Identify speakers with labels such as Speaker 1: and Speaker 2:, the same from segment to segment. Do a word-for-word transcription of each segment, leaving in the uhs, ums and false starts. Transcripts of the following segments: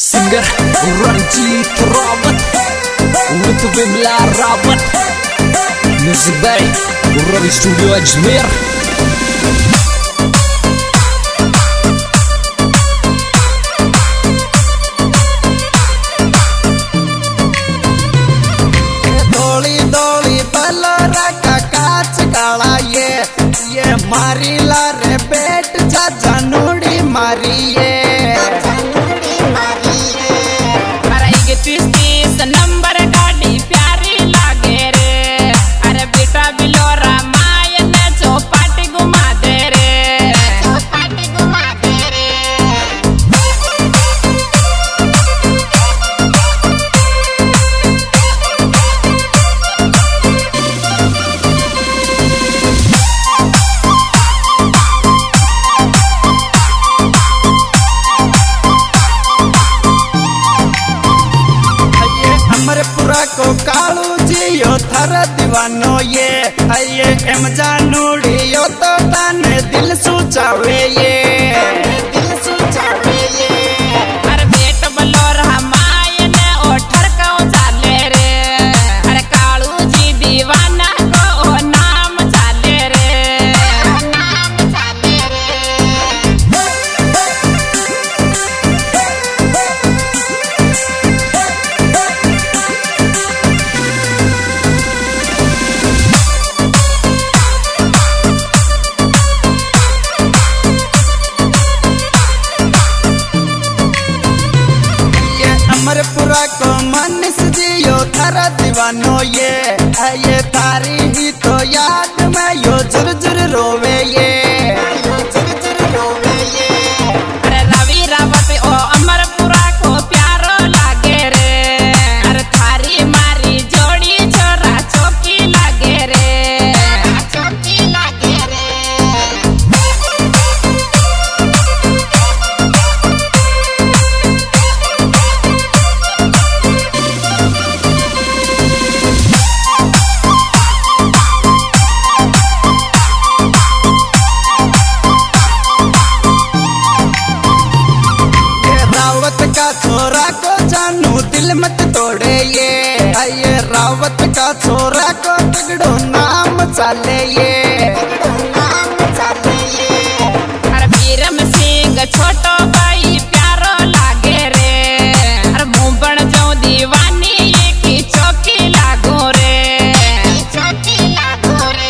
Speaker 1: Singer Ranjeet Rawat with Vimla Rawat, music by Ravi Studio Ajmer.
Speaker 2: दौड़ी दौड़ी बलोरा का काच काला ये ये मारी ला रे बेट जा जानूड़ी मारी ये
Speaker 3: नंबर गाड़ी प्यारी लागे रे। अरे बेटा बिलोरा माय ने चौपाटी घुमा दे रे, चौपाटी घुमा दे रे।
Speaker 2: अमरपुरा को कालू जियो थर दीवानो ये ये एम जानूड़ी यो तो ताने दिल सुचावे ये दिल सुचावे ये।
Speaker 3: अरे बेट बलोरा माय ने ओठर को चाले रे। अरे कालू जी दीवाना को नाम चाले रे, नाम चाले रे।
Speaker 2: अमरपुरा को मनीष जियो थारा दीवानो ये ये तारी ही तो याद में यो जुर जुर रोवे ये जुर जुर रोवे ये।
Speaker 3: अरे रवि रावत ओ अमरपुरा को प्यारो लागे रे। अरे थारी मारी जोड़ी छोरा चौकी लागे रे, चौकी लागे रे। छोरा को जानू दिल मत तोड़े ये ये रावत का छोरा को तगड़ो नाम चाले ये, नाम चाले ये। अरे वीरम सिंह छोटो भाई प्यारो लागे रे। अरे मुंबन जो दीवानी ये की चौकी लागो रे, चौकी लागो रे।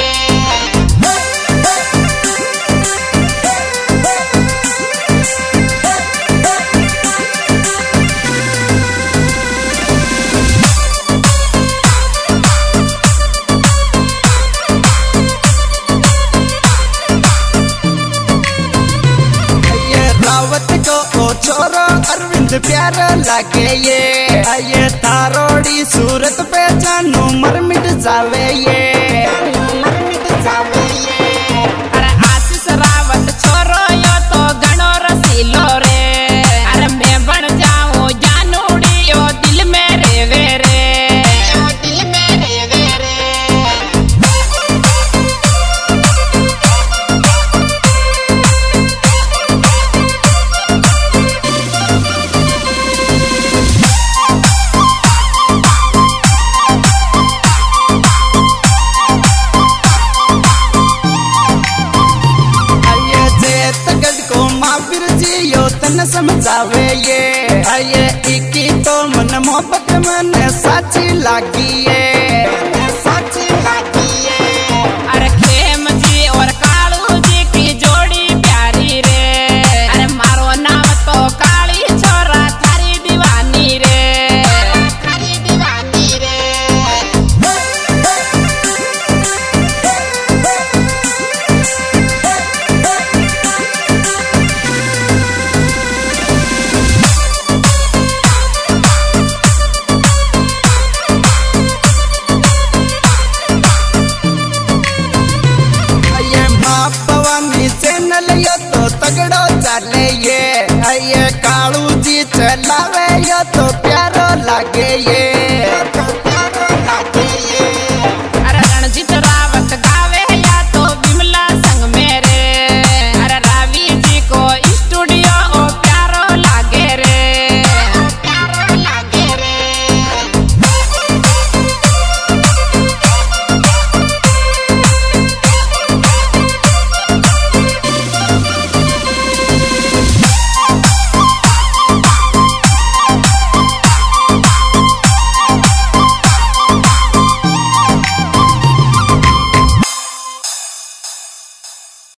Speaker 2: छोरो अरविंद प्यारा लागे ये ये तारोड़ी सूरत पे जानू मर मिट जावे ये, मर मिट जावे ये।
Speaker 3: अरे आशीष रावत छोरो यो तो घणो रसीलो रे। अरे मैं बन जाऊं जानूड़ी यो दिल में रेवे रे, यो दिल में रेवे रे।
Speaker 2: तन समझावे ये ये इकी तो मन मोहब्बत मन साची लागी ये, साची लागी ये।
Speaker 3: अरे खेम जी और कालू जी की जोड़ी प्यारी रे। अरे मारो नाम तो काली छोरा थारी दीवानी रे, थारी दीवानी रे। तो तगड़ो चले ये ये कालू जी चलावे यो तो प्यारो लागे ये।